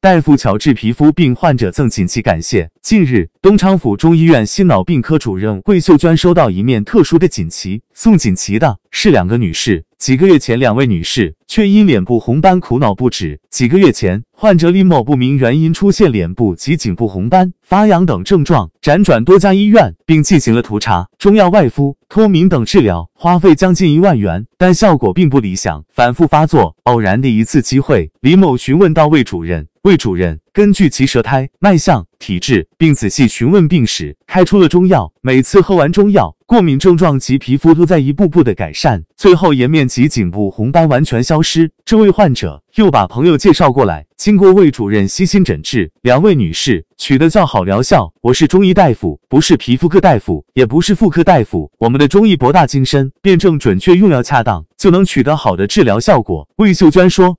大夫巧治皮肤病患者赠锦旗感谢。近日，东昌府中医院心脑病科主任魏秀娟收到一面特殊的锦旗，送锦旗的是2个女士。几个月前，2位女士却因脸部红斑苦恼不止。几个月前，患者李某不明原因出现脸部及颈部红斑、发痒等症状，辗转多家医院，并进行了涂查、中药外敷、脱敏等治疗，花费将近1万元，但效果并不理想，反复发作。偶然的一次机会，李某询问到魏主任，魏主任根据其舌苔、脉象、体质，并仔细询问病史，开出了中药。每次喝完中药，过敏症状及皮肤都在一步步的改善，最后颜面及颈部红斑完全消失。这位患者又把朋友介绍过来，经过魏主任悉心诊治，2位女士取得较好疗效。我是中医大夫，不是皮肤科大夫，也不是妇科大夫，我们的中医博大精深，辩证准确，用药恰当，就能取得好的治疗效果。魏秀娟说。